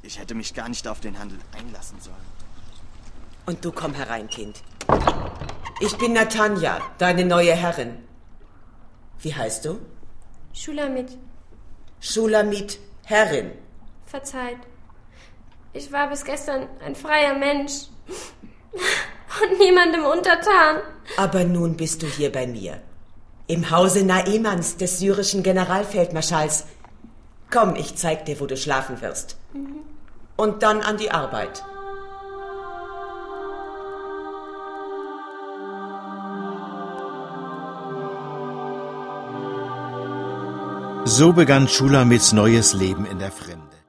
Ich hätte mich gar nicht auf den Handel einlassen sollen. Und du komm herein, Kind. Ich bin Natanja, deine neue Herrin. Wie heißt du? Schulamit. Schulamit, Herrin. Verzeiht. Ich war bis gestern ein freier Mensch und niemandem untertan. Aber nun bist du hier bei mir. Im Hause Naemans, des syrischen Generalfeldmarschalls. Komm, ich zeig dir, wo du schlafen wirst. Und dann an die Arbeit. So begann Schulamits neues Leben in der Fremde.